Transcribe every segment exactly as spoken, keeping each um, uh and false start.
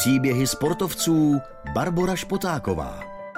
Příběhy sportovců Barbora Špotáková.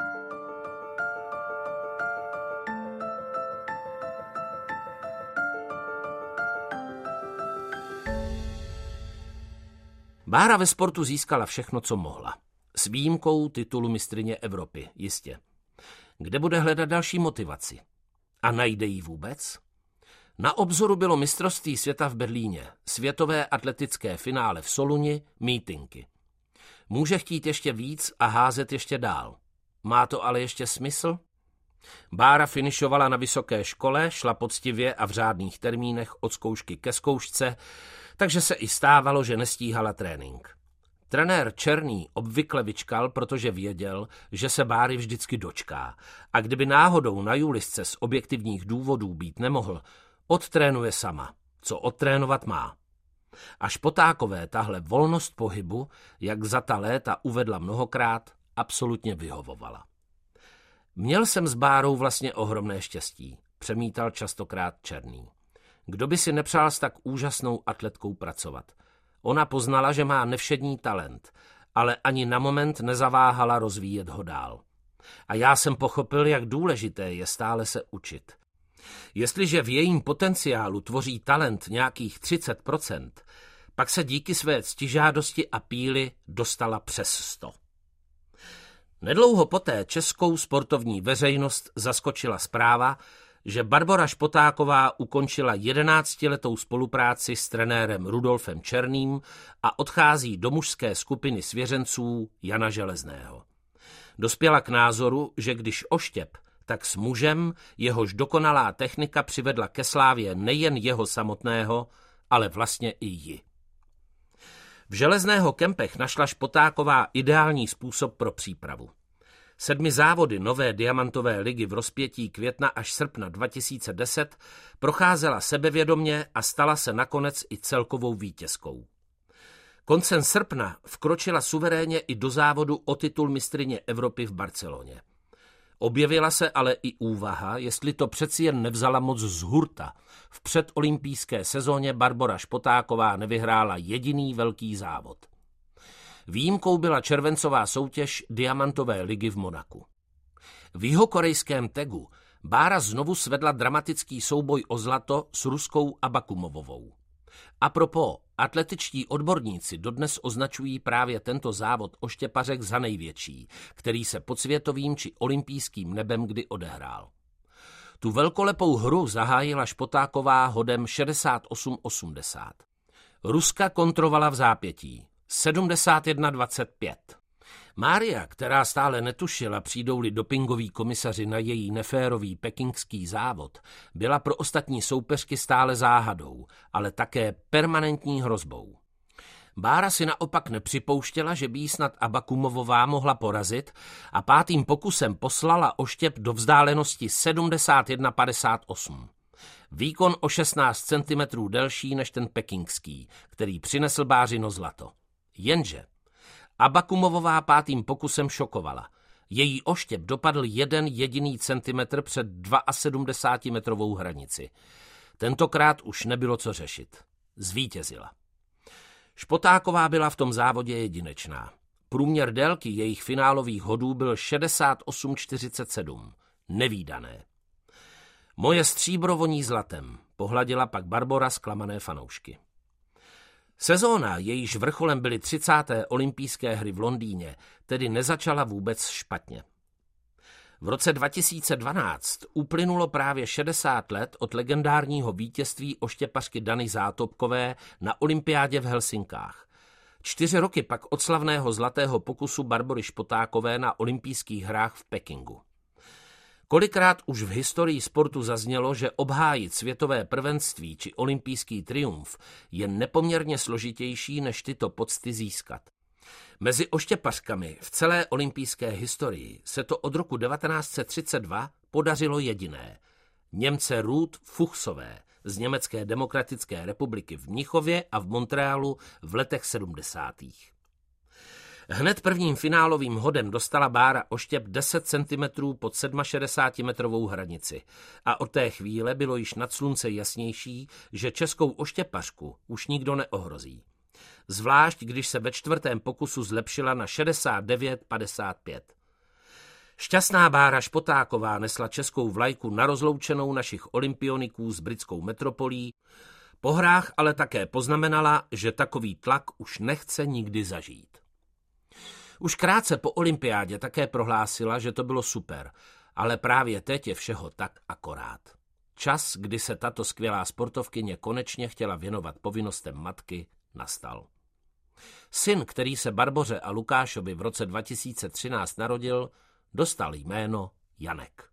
Bára ve sportu získala všechno, co mohla. S výjimkou titulu mistryně Evropy, jistě. Kde bude hledat další motivaci? A najde ji vůbec? Na obzoru bylo mistrovství světa v Berlíně, světové atletické finále v Soluni, mítinky. Může chtít ještě víc a házet ještě dál. Má to ale ještě smysl? Bára finišovala na vysoké škole, šla poctivě a v řádných termínech od zkoušky ke zkoušce, takže se i stávalo, že nestíhala trénink. Trenér Černý obvykle vyčkal, protože věděl, že se Báry vždycky dočká a kdyby náhodou na Julisce z objektivních důvodů být nemohl, odtrénuje sama, co odtrénovat má. A Špotákové tahle volnost pohybu, jak za ta léta uvedla mnohokrát, absolutně vyhovovala. Měl jsem s Bárou vlastně ohromné štěstí, přemítal častokrát Černý. Kdo by si nepřál s tak úžasnou atletkou pracovat? Ona poznala, že má nevšední talent, ale ani na moment nezaváhala rozvíjet ho dál. A já jsem pochopil, jak důležité je stále se učit. Jestliže v jejím potenciálu tvoří talent nějakých třicet procent, pak se díky své ctižádosti a píli dostala přes sto. Nedlouho poté českou sportovní veřejnost zaskočila zpráva, že Barbora Špotáková ukončila jedenáctiletou spolupráci s trenérem Rudolfem Černým a odchází do mužské skupiny svěřenců Jana Železného. Dospěla k názoru, že když oštěp, tak s mužem, jehož dokonalá technika přivedla ke slávě nejen jeho samotného, ale vlastně i ji. V Železného kempech našla Špotáková ideální způsob pro přípravu. Sedmi závody nové diamantové ligy v rozpětí května až srpna dva tisíce deset procházela sebevědomě a stala se nakonec i celkovou vítězkou. Koncem srpna vkročila suverénně i do závodu o titul mistryně Evropy v Barceloně. Objevila se ale i úvaha, jestli to přeci jen nevzala moc z hurta. V předolympijské sezóně Barbora Špotáková nevyhrála jediný velký závod. Výjimkou byla červencová soutěž Diamantové ligy v Monaku. V jihokorejském Tegu Bára znovu svedla dramatický souboj o zlato s ruskou Abakumovovou. A propos, atletičtí odborníci dodnes označují právě tento závod oštěpařek za největší, který se pod světovým či olympijským nebem kdy odehrál. Tu velkolepou hru zahájila Špotáková hodem šedesát osm osmdesát. Ruska kontrovala v zápětí sedmdesát jedna dvacet pět. Mária, která stále netušila, přijdou-li dopingoví komisaři na její neférový pekingský závod, byla pro ostatní soupeřky stále záhadou, ale také permanentní hrozbou. Bára si naopak nepřipouštěla, že by jí snad Abakumovová mohla porazit a pátým pokusem poslala oštěp do vzdálenosti sedmdesát jedna padesát osm. Výkon o šestnáct centimetrů delší než ten pekingský, který přinesl Bářino zlato. Jenže Abakumovová pátým pokusem šokovala. Její oštěp dopadl jeden jediný centimetr před sedmdesátidvoumetrovou hranici. Tentokrát už nebylo co řešit. Zvítězila. Špotáková byla v tom závodě jedinečná. Průměr délky jejich finálových hodů byl šedesát osm čtyřicet sedm. Nevídané. Moje stříbro voní zlatem, pohladila pak Barbora zklamané fanoušky. Sezóna, jejíž vrcholem byly třicáté olympijské hry v Londýně, tedy nezačala vůbec špatně. V roce dva tisíce dvanáct uplynulo právě šedesát let od legendárního vítězství oštěpařky Dany Zátopkové na olympiádě v Helsinkách. Čtyři roky pak od slavného zlatého pokusu Barbory Špotákové na olympijských hrách v Pekingu. Kolikrát už v historii sportu zaznělo, že obhájit světové prvenství či olympijský triumf je nepoměrně složitější, než tyto pocty získat. Mezi oštěpařkami v celé olympijské historii se to od roku devatenáct set třicet dva podařilo jediné. Němce Ruth Fuchsové z Německé demokratické republiky v Mnichově a v Montrealu v letech sedmdesátých. Hned prvním finálovým hodem dostala Bára oštěp deset centimetrů pod šedesátisedmimetrovou hranici a od té chvíle bylo již nad slunce jasnější, že českou oštěpařku už nikdo neohrozí. zvlášť když se ve čtvrtém pokusu zlepšila na šedesát devět padesát pět. Šťastná Bára Špotáková nesla českou vlajku na rozloučenou našich olympioniků s britskou metropolí, po hrách ale také poznamenala, že takový tlak už nechce nikdy zažít. Už krátce po olympiádě také prohlásila, že to bylo super, ale právě teď je všeho tak akorát. Čas, kdy se tato skvělá sportovkyně konečně chtěla věnovat povinnostem matky, nastal. Syn, který se Barboře a Lukášovi v roce dva tisíce třináct narodil, dostal jméno Janek.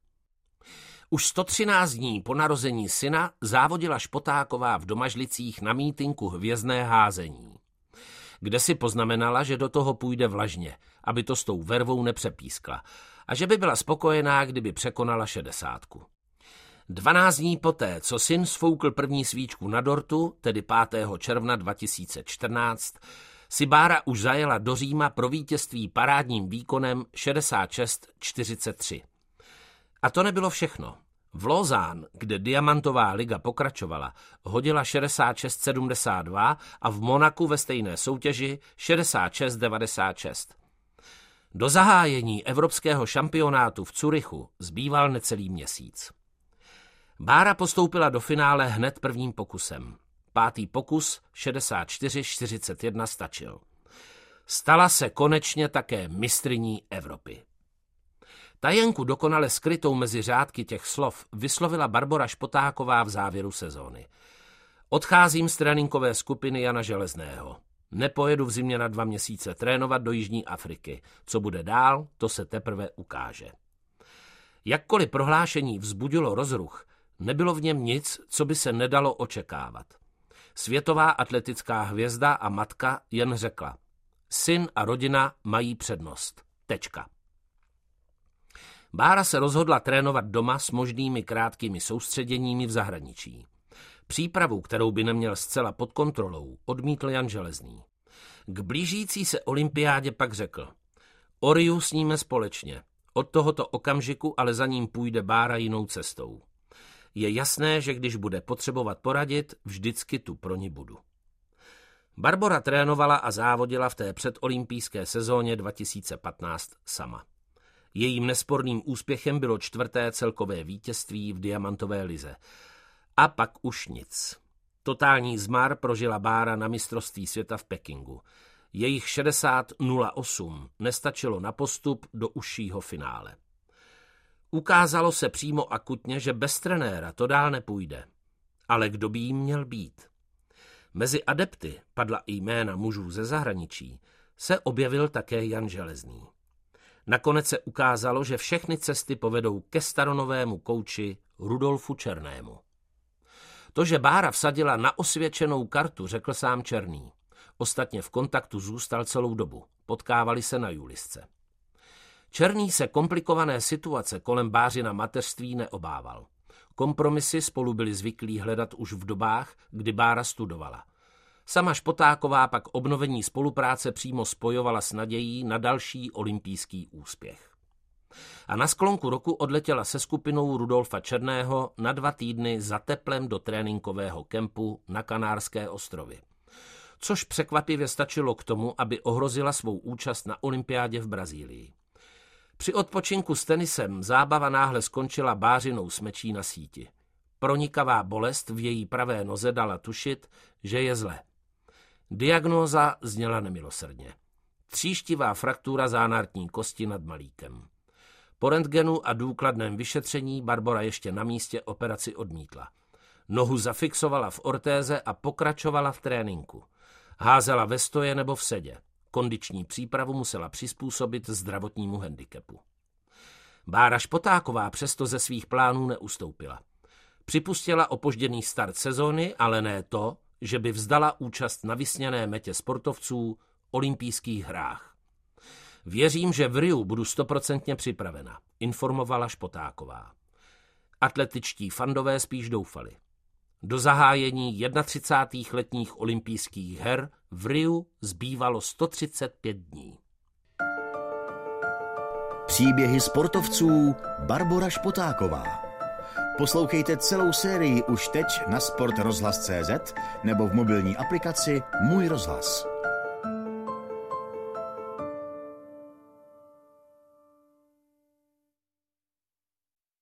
Už sto třináct dní po narození syna závodila Špotáková v Domažlicích na mítinku Hvězdné házení, kde si poznamenala, že do toho půjde vlažně, aby to s tou vervou nepřepískla a že by byla spokojená, kdyby překonala šedesátku. Dvanáct dní poté, co syn sfoukl první svíčku na dortu, tedy pátého června dva tisíce čtrnáct, si Bára už zajela do Říma pro vítězství parádním výkonem šedesát šest čtyřicet tři. A to nebylo všechno. V Lausanne, kde diamantová liga pokračovala, hodila šedesát šest sedmdesát dva a v Monaku ve stejné soutěži šedesát šest devadesát šest. Do zahájení evropského šampionátu v Curychu zbýval necelý měsíc. Bára postoupila do finále hned prvním pokusem. Pátý pokus šedesát čtyři čtyřicet jedna stačil. Stala se konečně také mistryní Evropy. Tajenku dokonale skrytou mezi řádky těch slov vyslovila Barbora Špotáková v závěru sezóny. Odcházím z tréninkové skupiny Jana Železného. Nepojedu v zimě na dva měsíce trénovat do Jižní Afriky. Co bude dál, to se teprve ukáže. Jakkoliv prohlášení vzbudilo rozruch, nebylo v něm nic, co by se nedalo očekávat. Světová atletická hvězda a matka jen řekla: syn a rodina mají přednost. Tečka. Bára se rozhodla trénovat doma s možnými krátkými soustředěními v zahraničí. Přípravu, kterou by neměl zcela pod kontrolou, odmítl Jan Železný. K blížící se olympiádě pak řekl: o Riu sníme společně. Od tohoto okamžiku ale za ním půjde Bára jinou cestou. Je jasné, že když bude potřebovat poradit, vždycky tu pro ní budu. Barbora trénovala a závodila v té předolympijské sezóně dva tisíce patnáct sama. Jejím nesporným úspěchem bylo čtvrté celkové vítězství v diamantové lize. A pak už nic. Totální zmar prožila Bára na mistrovství světa v Pekingu. Jejich šedesát nula osm nestačilo na postup do užšího finále. Ukázalo se přímo akutně, že bez trenéra to dál nepůjde. Ale kdo by jí měl být? Mezi adepty, padla i jména mužů ze zahraničí, se objevil také Jan Železný. Nakonec se ukázalo, že všechny cesty povedou ke staronovému kouči Rudolfu Černému. To, že Bára vsadila na osvědčenou kartu, řekl sám Černý. Ostatně v kontaktu zůstal celou dobu. Potkávali se na Julisce. Černý se komplikované situace kolem Bářina mateřství neobával. Kompromisy spolu byli zvyklí hledat už v dobách, kdy Bára studovala. Sama Špotáková pak obnovení spolupráce přímo spojovala s nadějí na další olympijský úspěch. A na sklonku roku odletěla se skupinou Rudolfa Černého na dva týdny za teplem do tréninkového kempu na Kanárské ostrovy. Což překvapivě stačilo k tomu, aby ohrozila svou účast na olympiádě v Brazílii. Při odpočinku s tenisem zábava náhle skončila Bářinou smečí na síti. Pronikavá bolest v její pravé noze dala tušit, že je zle. Diagnóza zněla nemilosrdně. Tříštivá fraktura zánartní kosti nad malíkem. Po rentgenu a důkladném vyšetření Barbora ještě na místě operaci odmítla. Nohu zafixovala v ortéze a pokračovala v tréninku. Házela ve stoje nebo v sedě. Kondiční přípravu musela přizpůsobit zdravotnímu handicapu. Bára Špotáková přesto ze svých plánů neustoupila. Připustila opožděný start sezóny, ale ne to, že by vzdala účast na vysněné metě sportovců olympijských hrách. Věřím, že v Riu budu stoprocentně připravena, informovala Špotáková. Atletičtí fandové spíš doufali. Do zahájení třicátých letních olympijských her v Riu zbývalo sto třicet pět dní. Příběhy sportovců Barbora Špotáková. Poslouchejte celou sérii už teď na sport rozhlas tečka cé zet nebo v mobilní aplikaci Můj rozhlas.